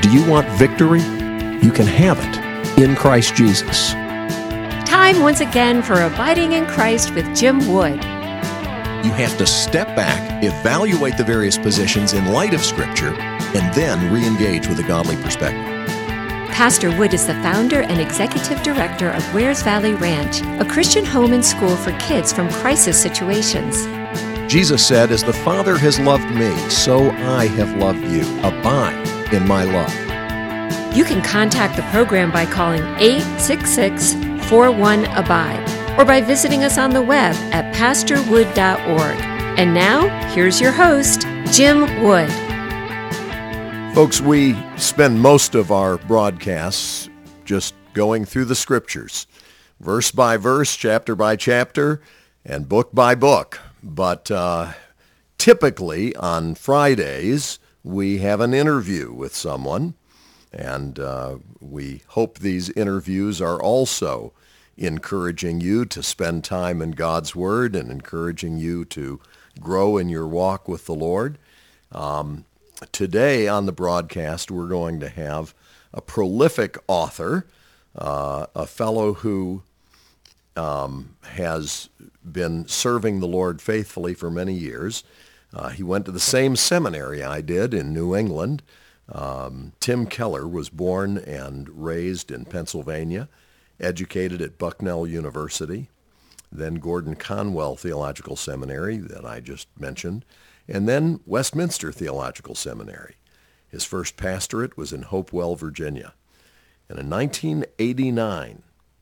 Do you want victory? You can have it in Christ Jesus. Time once again for Abiding in Christ with Jim Wood. You have to step back, evaluate the various positions in light of Scripture, and then re-engage with a godly perspective. Pastor Wood is the founder and executive director of Wares Valley Ranch, a Christian home and school for kids from crisis situations. Jesus said, "As the Father has loved me, so I have loved you. Abide in my love." You can contact the program by calling 866-41-ABIDE or by visiting us on the web at pastorwood.org. And now, here's your host, Jim Wood. Folks, we spend most of our broadcasts just going through the Scriptures, verse by verse, chapter by chapter, and book by book. But typically on Fridays, we have an interview with someone, and we hope these interviews are also encouraging you to spend time in God's Word and encouraging you to grow in your walk with the Lord. Today on the broadcast, we're going to have a prolific author, a fellow who has been serving the Lord faithfully for many years. He went to the same seminary I did in New England. Tim Keller was born and raised in Pennsylvania, educated at Bucknell University, then Gordon Conwell Theological Seminary that I just mentioned, and then Westminster Theological Seminary. His first pastorate was in Hopewell, Virginia. And in 1989,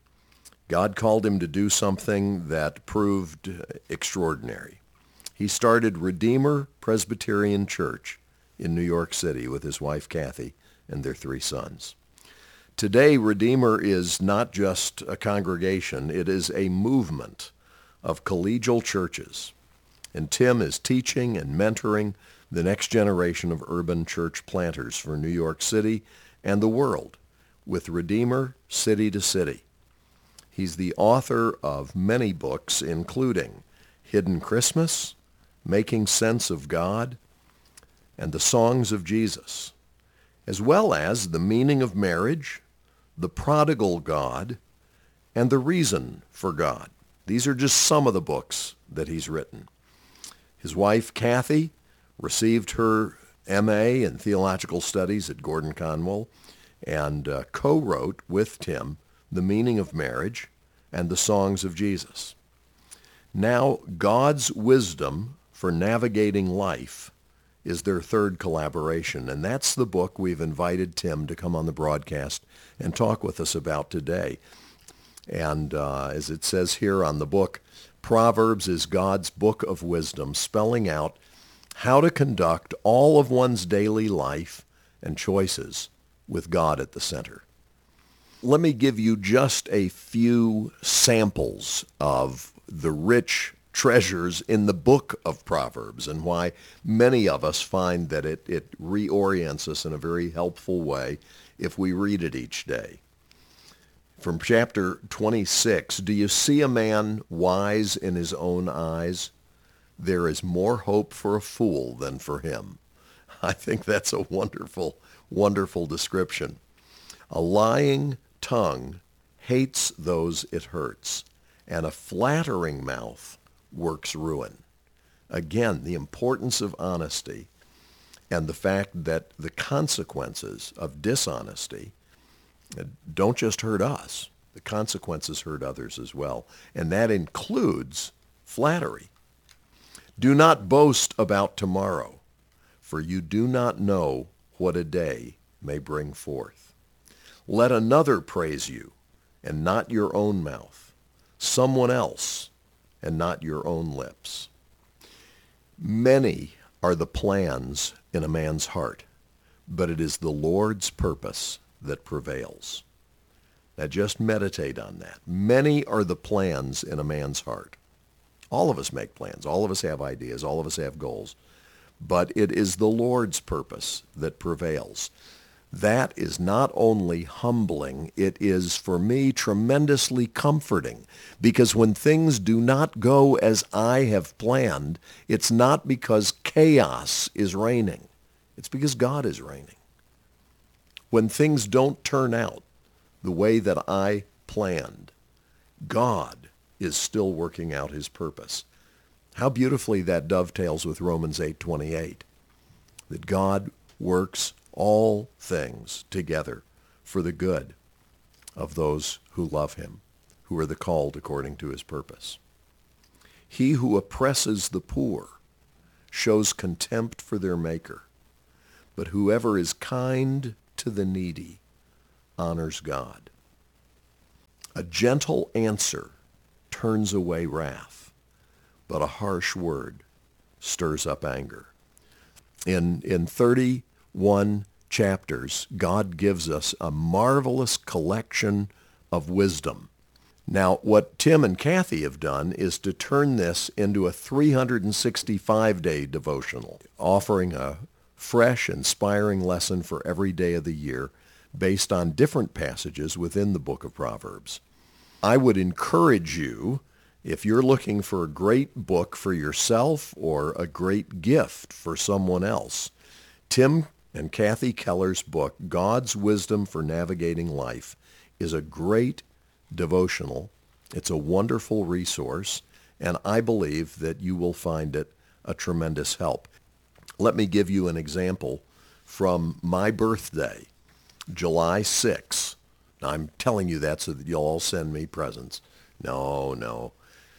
God called him to do something that proved extraordinary. He started Redeemer Presbyterian Church in New York City with his wife Kathy and their 3 sons. Today, Redeemer is not just a congregation, it is a movement of collegial churches. And Tim is teaching and mentoring the next generation of urban church planters for New York City and the world with Redeemer City to City. He's the author of many books, including Hidden Christmas, Making Sense of God, and The Songs of Jesus, as well as The Meaning of Marriage, The Prodigal God, and The Reason for God. These are just some of the books that he's written. His wife, Kathy, received her M.A. in Theological Studies at Gordon Conwell and co-wrote with Tim The Meaning of Marriage and The Songs of Jesus. Now, God's Wisdom for Navigating Life is their third collaboration, and that's the book we've invited Tim to come on the broadcast and talk with us about today. And as it says here on the book, Proverbs is God's book of wisdom, spelling out how to conduct all of one's daily life and choices with God at the center. Let me give you just a few samples of the rich treasures in the book of Proverbs and why many of us find that it reorients us in a very helpful way if we read it each day. From chapter 26, do you see a man wise in his own eyes? There is more hope for a fool than for him. I think that's a wonderful, wonderful description. A lying tongue hates those it hurts, and a flattering mouth works ruin. Again, the importance of honesty and the fact that the consequences of dishonesty don't just hurt us. The consequences hurt others as well, and that includes flattery. Do not boast about tomorrow, for you do not know what a day may bring forth. Let another praise you, and not your own mouth, someone else, and not your own lips. Many are the plans in a man's heart, but it is the Lord's purpose that prevails. Now just meditate on that. Many are the plans in a man's heart. All of us make plans. All of us have ideas. All of us have goals. But it is the Lord's purpose that prevails. That is not only humbling, it is, for me, tremendously comforting. Because when things do not go as I have planned, it's not because chaos is reigning. It's because God is reigning. When things don't turn out the way that I planned, God is still working out his purpose. How beautifully that dovetails with Romans 8:28, that God works all things together for the good of those who love him, who are the called according to his purpose. He who oppresses the poor shows contempt for their maker, but whoever is kind to the needy honors God. A gentle answer turns away wrath, but a harsh word stirs up anger. In 31 chapters, God gives us a marvelous collection of wisdom. Now, what Tim and Kathy have done is to turn this into a 365-day devotional, offering a fresh, inspiring lesson for every day of the year based on different passages within the book of Proverbs. I would encourage you, if you're looking for a great book for yourself or a great gift for someone else, Tim and Kathy Keller's book, God's Wisdom for Navigating Life, is a great devotional. It's a wonderful resource, and I believe that you will find it a tremendous help. Let me give you an example from my birthday, July 6th. I'm telling you that so that you'll all send me presents. No.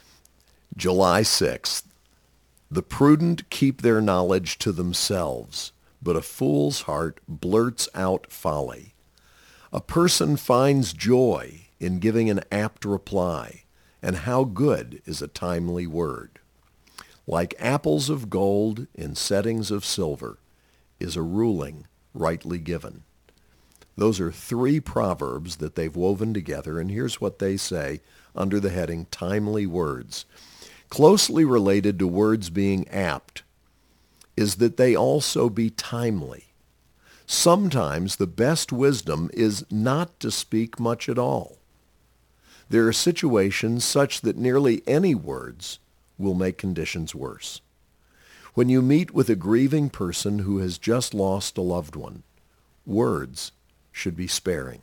July 6th. The prudent keep their knowledge to themselves, but a fool's heart blurts out folly. A person finds joy in giving an apt reply, and how good is a timely word. Like apples of gold in settings of silver is a ruling rightly given. Those are 3 proverbs that they've woven together, and here's what they say under the heading Timely Words. Closely related to words being apt is that they also be timely. Sometimes the best wisdom is not to speak much at all. There are situations such that nearly any words will make conditions worse. When you meet with a grieving person who has just lost a loved one, words should be sparing.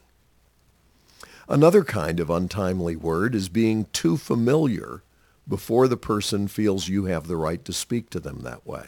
Another kind of untimely word is being too familiar before the person feels you have the right to speak to them that way.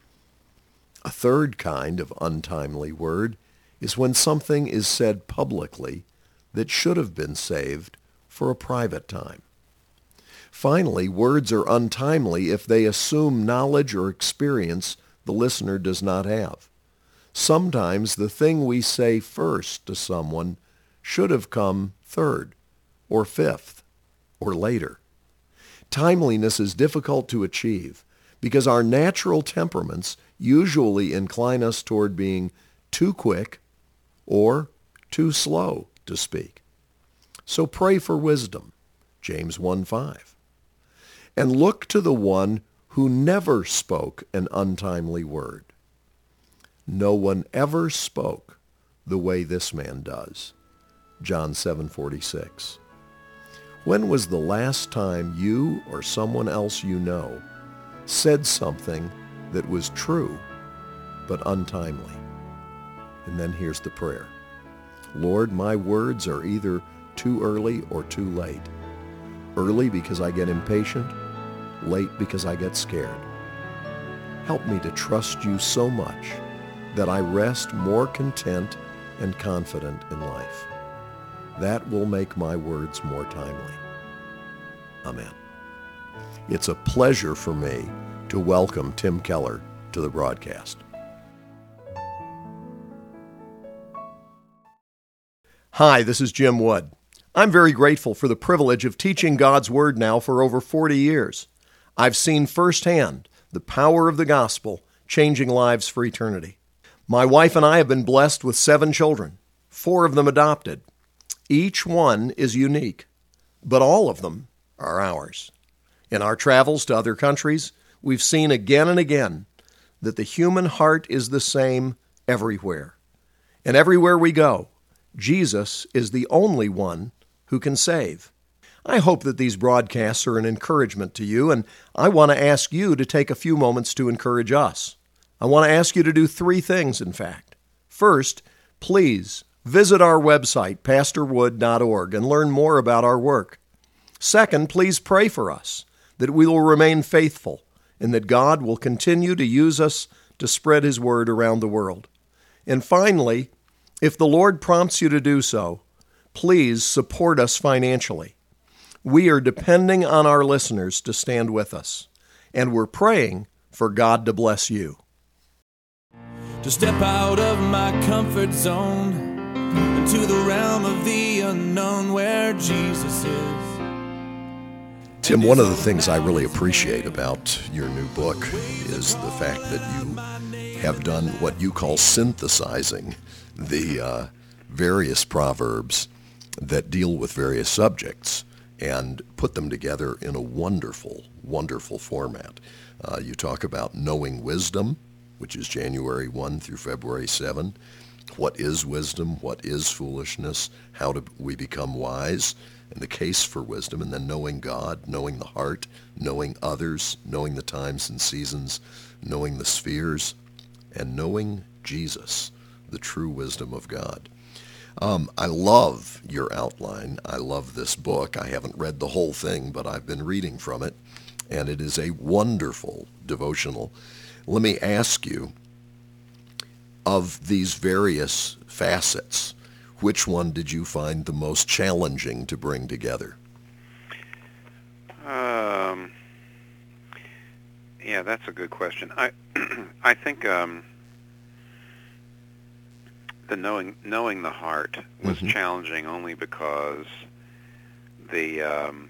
A third kind of untimely word is when something is said publicly that should have been saved for a private time. Finally, words are untimely if they assume knowledge or experience the listener does not have. Sometimes the thing we say first to someone should have come third or fifth or later. Timeliness is difficult to achieve because our natural temperaments usually incline us toward being too quick or too slow to speak. So pray for wisdom, James 1:5. And look to the one who never spoke an untimely word. No one ever spoke the way this man does. John 7:46. When was the last time you or someone else you know said something that was true but untimely? And then here's the prayer. Lord, my words are either too early or too late. Early because I get impatient, late because I get scared. Help me to trust you so much that I rest more content and confident in life. That will make my words more timely. Amen. It's a pleasure for me to welcome Tim Keller to the broadcast. Hi, this is Jim Wood. I'm very grateful for the privilege of teaching God's Word now for over 40 years. I've seen firsthand the power of the gospel changing lives for eternity. My wife and I have been blessed with 7 children, 4 of them adopted. Each one is unique, but all of them are ours. In our travels to other countries, we've seen again and again that the human heart is the same everywhere. And everywhere we go, Jesus is the only one who can save. I hope that these broadcasts are an encouragement to you, and I want to ask you to take a few moments to encourage us. I want to ask you to do 3 things, in fact. First, please visit our website, pastorwood.org, and learn more about our work. Second, please pray for us that we will remain faithful and that God will continue to use us to spread His word around the world. And finally, if the Lord prompts you to do so, please support us financially. We are depending on our listeners to stand with us, and we're praying for God to bless you. To step out of my comfort zone into the realm of the unknown where Jesus is. Tim, one of the things I really appreciate about your new book is the fact that you have done what you call synthesizing the various proverbs that deal with various subjects and put them together in a wonderful, wonderful format. You talk about knowing wisdom, which is January 1 through February 7. What is wisdom? What is foolishness? How do we become wise? And the case for wisdom. And then knowing God, knowing the heart, knowing others, knowing the times and seasons, knowing the spheres, and knowing Jesus, the true wisdom of God. I love your outline. I love this book. I haven't read the whole thing, but I've been reading from it, and it is a wonderful devotional. Let me ask you, of these various facets, which one did you find the most challenging to bring together? Yeah, that's a good question. I think the knowing the heart was challenging only because the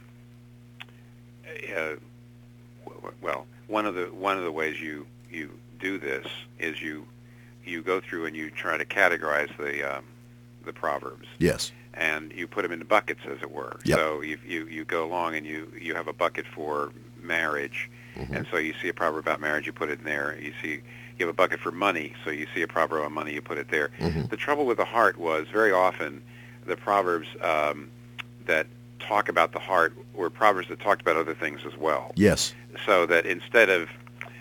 one of the ways you do this is you go through and you try to categorize the proverbs. Yes. And you put them into buckets, as it were. Yep. So you go along and you have a bucket for marriage, and so you see a proverb about marriage, you put it in there. You have a bucket for money, so you see a proverb on money, you put it there. The trouble with the heart was very often the proverbs that talk about the heart were proverbs that talked about other things as well. Yes. So that instead of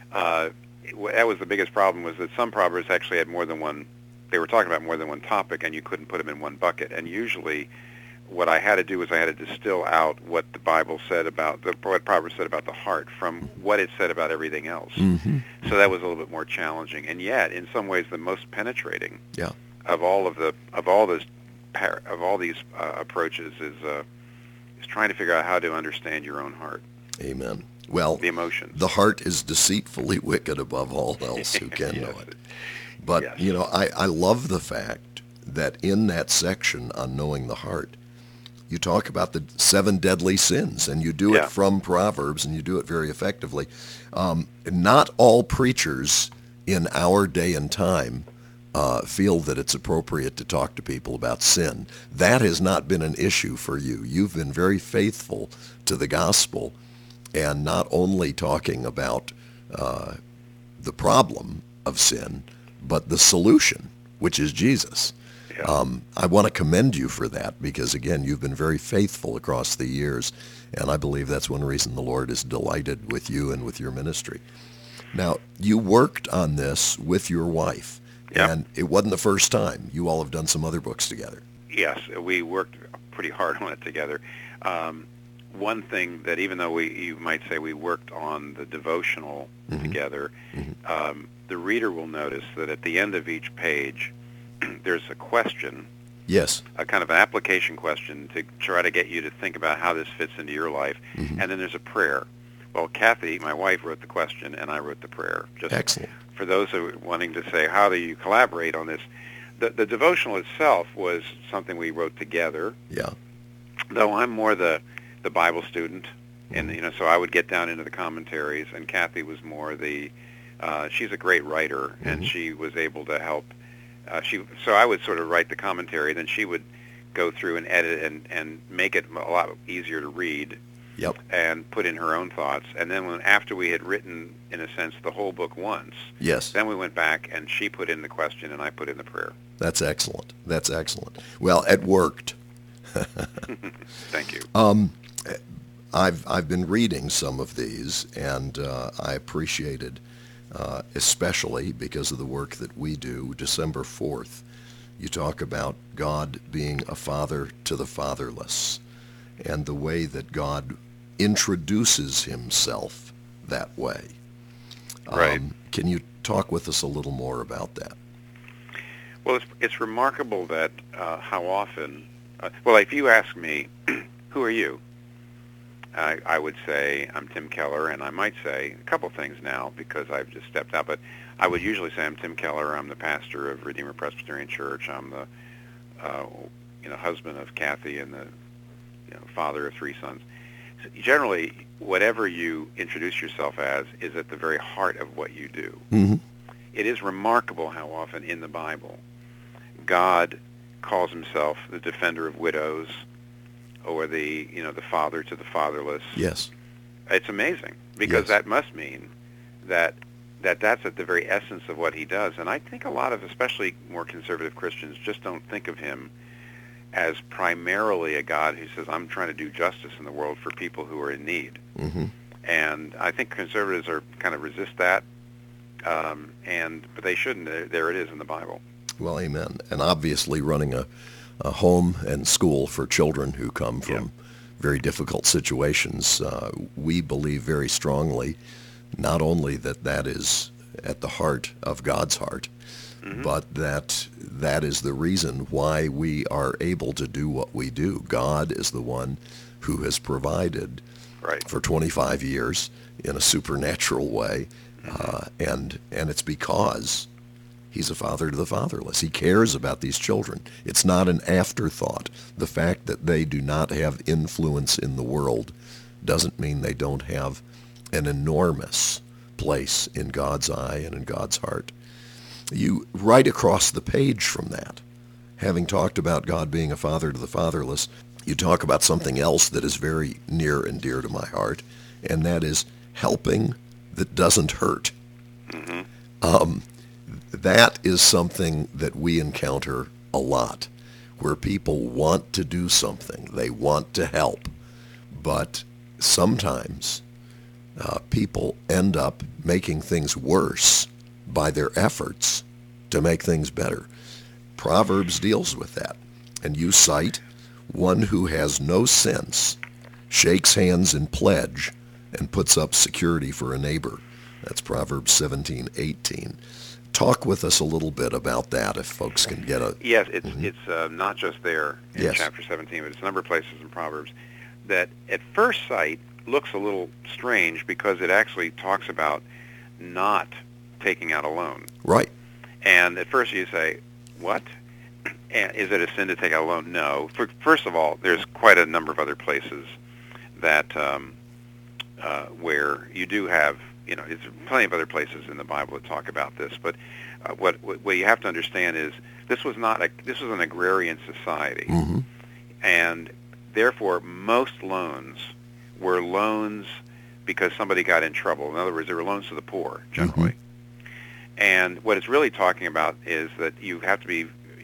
that was the biggest problem, was that some proverbs actually had more than one. They were talking about more than one topic, and you couldn't put them in one bucket. And usually, what I had to do was I had to distill out what the Bible said about what Proverbs said about the heart from what it said about everything else. So that was a little bit more challenging, and yet, in some ways, the most penetrating of all these approaches is trying to figure out how to understand your own heart. Amen. Well, the emotions. The heart is deceitfully wicked above all else. Who can know it? But, I love the fact that in that section on knowing the heart, you talk about the 7 deadly sins, and you do it from Proverbs, and you do it very effectively. Not all preachers in our day and time feel that it's appropriate to talk to people about sin. That has not been an issue for you. You've been very faithful to the gospel, and not only talking about the problem of sin, but the solution, which is Jesus. I want to commend you for that because, again, you've been very faithful across the years, and I believe that's one reason the Lord is delighted with you and with your ministry. Now, you worked on this with your wife, and it wasn't the first time. You all have done some other books together. Yes, we worked pretty hard on it together. One thing that, even though you might say we worked on the devotional together, the reader will notice that at the end of each page, there's a question, a kind of an application question to try to get you to think about how this fits into your life, and then there's a prayer. Well, Kathy, my wife, wrote the question, and I wrote the prayer. Just excellent. For those who are wanting to say, how do you collaborate on this? The devotional itself was something we wrote together. Yeah. Though I'm more the Bible student, and so I would get down into the commentaries, and Kathy was more she's a great writer, and she was able to help. So I would sort of write the commentary, then she would go through and edit and make it a lot easier to read. And put in her own thoughts. And then after we had written, in a sense, the whole book once, then we went back and she put in the question and I put in the prayer. That's excellent. That's excellent. Well, it worked. Thank you. I've been reading some of these, and I appreciated, especially because of the work that we do, December 4th you talk about God being a father to the fatherless and the way that God introduces himself that way. Right. Can you talk with us a little more about that? Well, it's remarkable that how often, well, if you ask me, who are you? I would say, I'm Tim Keller, and I might say a couple things now because I've just stepped out, but I would usually say I'm Tim Keller. I'm the pastor of Redeemer Presbyterian Church. I'm the husband of Kathy and the father of 3 sons. So generally, whatever you introduce yourself as is at the very heart of what you do. Mm-hmm. It is remarkable how often in the Bible God calls himself the defender of widows, or the father to the fatherless. Yes. It's amazing because that must mean that's at the very essence of what he does. And I think a lot of, especially more conservative Christians, just don't think of him as primarily a God who says, I'm trying to do justice in the world for people who are in need. Mm-hmm. And I think conservatives are kind of resist that, but they shouldn't. There it is in the Bible. Well, amen. And obviously running a home and school for children who come from very difficult situations, we believe very strongly not only that is at the heart of God's heart, mm-hmm. but that is the reason why we are able to do what we do. God is the one who has provided for 25 years in a supernatural way, mm-hmm. And it's because he's a father to the fatherless. He cares about these children. It's not an afterthought. The fact that they do not have influence in the world doesn't mean they don't have an enormous place in God's eye and in God's heart. You right across the page from that, having talked about God being a father to the fatherless, you talk about something else that is very near and dear to my heart, and that is helping that doesn't hurt. Mm-hmm. That is something that we encounter a lot, where people want to do something, they want to help, but sometimes people end up making things worse by their efforts to make things better. Proverbs deals with that, and you cite, one who has no sense shakes hands in pledge and puts up security for a neighbor. That's Proverbs 17:18. Talk with us a little bit about that, if folks can get a... Yes, it's not just there in chapter 17, but it's a number of places in Proverbs that at first sight looks a little strange because it actually talks about not taking out a loan. Right. And at first you say, what? And is it a sin to take out a loan? No. First of all, there's quite a number of other places that where you do have, there's plenty of other places in the Bible that talk about this. But what you have to understand is this was an agrarian society, mm-hmm. and therefore most loans were loans because somebody got in trouble. In other words, they were loans to the poor, generally. Mm-hmm. And what it's really talking about is that you have to be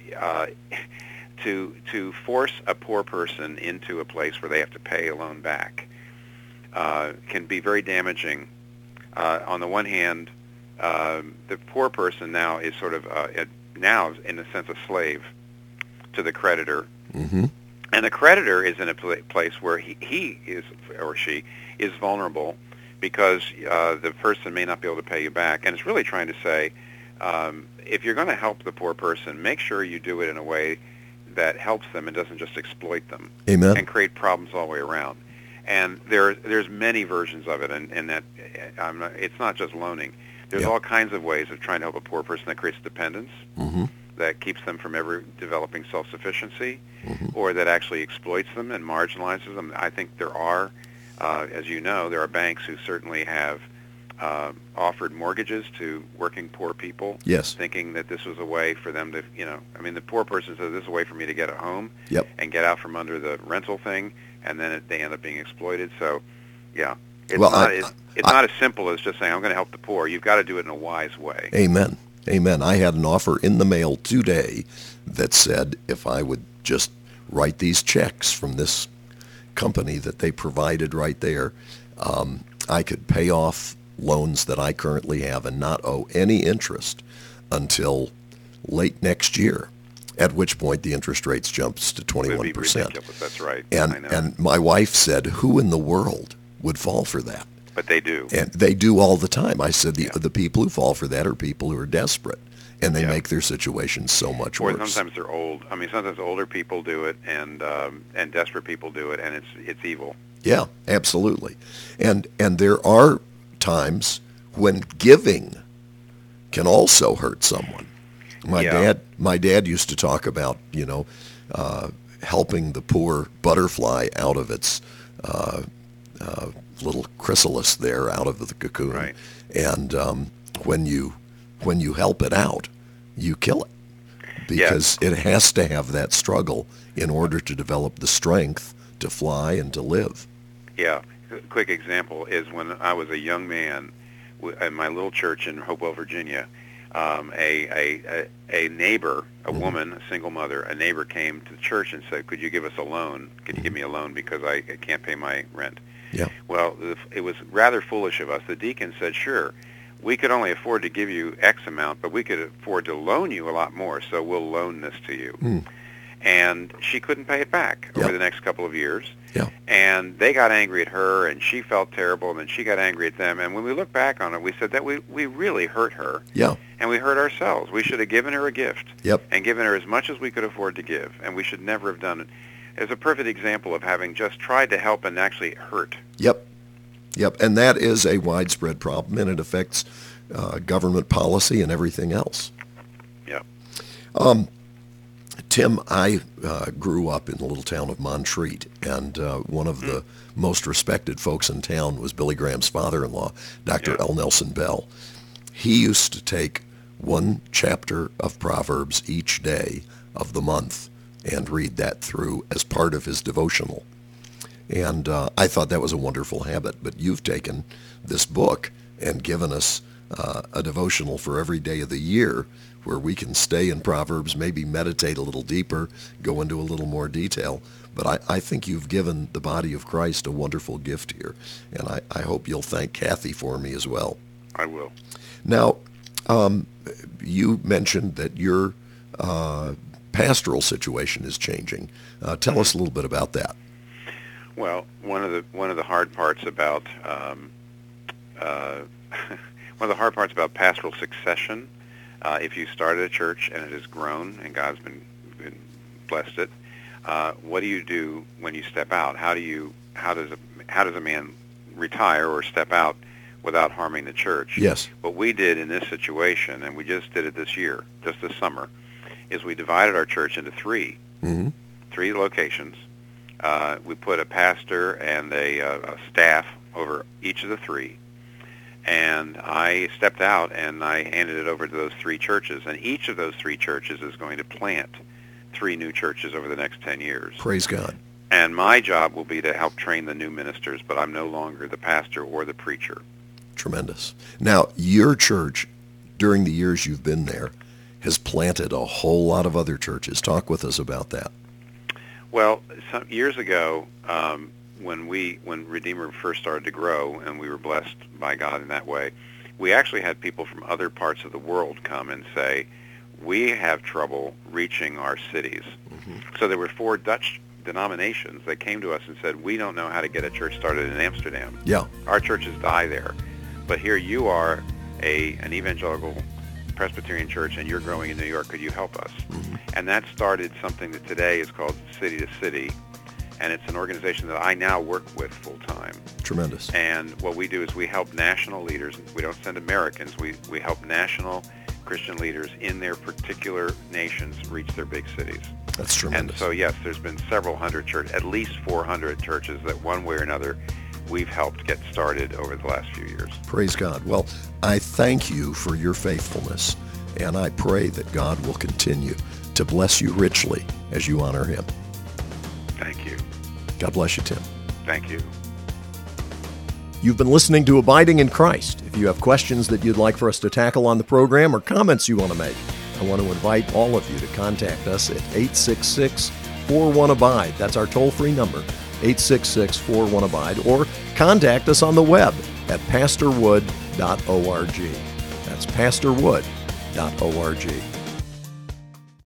to force a poor person into a place where they have to pay a loan back can be very damaging. On the one hand, the poor person now is sort of now in a sense a slave to the creditor. Mm-hmm. And the creditor is in a place where he is, or she is vulnerable because the person may not be able to pay you back. And it's really trying to say, if you're going to help the poor person, make sure you do it in a way that helps them and doesn't just exploit them. Amen. And create problems all the way around. And there's many versions of it, and that it's not just loaning. There's all kinds of ways of trying to help a poor person that creates dependence. Mm-hmm. That keeps them from ever developing self-sufficiency, mm-hmm. or that actually exploits them and marginalizes them. I think there are, as you know, there are banks who certainly have offered mortgages to working poor people, thinking that this was a way for them to, the poor person says, this is a way for me to get a home and get out from under the rental thing, and then they end up being exploited. So, it's not as simple as just saying, I'm going to help the poor. You've got to do it in a wise way. Amen. Amen. I had an offer in the mail today that said if I would just write these checks from this company that they provided right there, I could pay off loans that I currently have and not owe any interest until late next year. At which point the interest rates jumps to It would be 21%. ridiculous. That's right. I know. And my wife said, who in the world would fall for that? But they do. And they do all the time. I said the people who fall for that are people who are desperate, and they make their situation so much Or worse. sometimes they're old. I mean, sometimes older people do it, and desperate people do it, and it's evil. Yeah, absolutely. And there are times when giving can also hurt someone. My dad used to talk about, helping the poor butterfly out of its little chrysalis there, out of the cocoon. Right. And when you help it out, you kill it, because it has to have that struggle in order to develop the strength to fly and to live. Yeah. A quick example is when I was a young man in my little church in Hopewell, Virginia. A neighbor, a woman, a single mother, a neighbor came to the church and said, "Could you give us a loan? Could you give me a loan because I can't pay my rent?" Yeah. Well, it was rather foolish of us. The deacon said, "Sure, we could only afford to give you X amount, but we could afford to loan you a lot more, so we'll loan this to you." And she couldn't pay it back over the next couple of years. Yeah. And they got angry at her, and she felt terrible, and then she got angry at them. And when we look back on it, we said that we really hurt her. Yeah. And we hurt ourselves. We should have given her a gift. Yep. And given her as much as we could afford to give. And we should never have done it. It's a perfect example of having just tried to help and actually hurt. Yep. And that is a widespread problem, and it affects government policy and everything else. Yep. Tim, I grew up in the little town of Montreat, and one of the most respected folks in town was Billy Graham's father-in-law, Dr. L. Nelson Bell. He used to take one chapter of Proverbs each day of the month and read that through as part of his devotional. And I thought that was a wonderful habit, but you've taken this book and given us a devotional for every day of the year where we can stay in Proverbs, maybe meditate a little deeper, go into a little more detail. But I think you've given the body of Christ a wonderful gift here, and I hope you'll thank Kathy for me as well. I will. Now, you mentioned that your pastoral situation is changing. Tell us a little bit about that. Well, one of the hard parts about pastoral succession, if you started a church and it has grown and God's been blessed it, what do you do when you step out? How does a man retire or step out without harming the church? Yes. What we did in this situation, and we just did it this year, just this summer, is we divided our church into three locations. We put a pastor and a staff over each of the three. And I stepped out and I handed it over to those three churches. And each of those three churches is going to plant 3 new churches over the next 10 years. Praise God. And my job will be to help train the new ministers, but I'm no longer the pastor or the preacher. Tremendous. Now, your church, during the years you've been there, has planted a whole lot of other churches. Talk with us about that. Well, some years ago, when Redeemer first started to grow and we were blessed by God in that way, we actually had people from other parts of the world come and say, we have trouble reaching our cities. So there were 4 Dutch denominations that came to us and said, we don't know how to get a church started in Amsterdam. Yeah. Our churches die there. But here you are, an evangelical Presbyterian church, and you're growing in New York. Could you help us? And that started something that today is called City to City. And it's an organization that I now work with full-time. Tremendous. And what we do is we help national leaders. We don't send Americans. We help national Christian leaders in their particular nations reach their big cities. That's tremendous. And so, yes, there's been several hundred churches, at least 400 churches that one way or another we've helped get started over the last few years. Praise God. Well, I thank you for your faithfulness, and I pray that God will continue to bless you richly as you honor him. Thank you. God bless you, Tim. Thank you. You've been listening to Abiding in Christ. If you have questions that you'd like for us to tackle on the program or comments you want to make, I want to invite all of you to contact us at 866-41-ABIDE. That's our toll-free number, 866-41-ABIDE, or contact us on the web at pastorwood.org. That's pastorwood.org.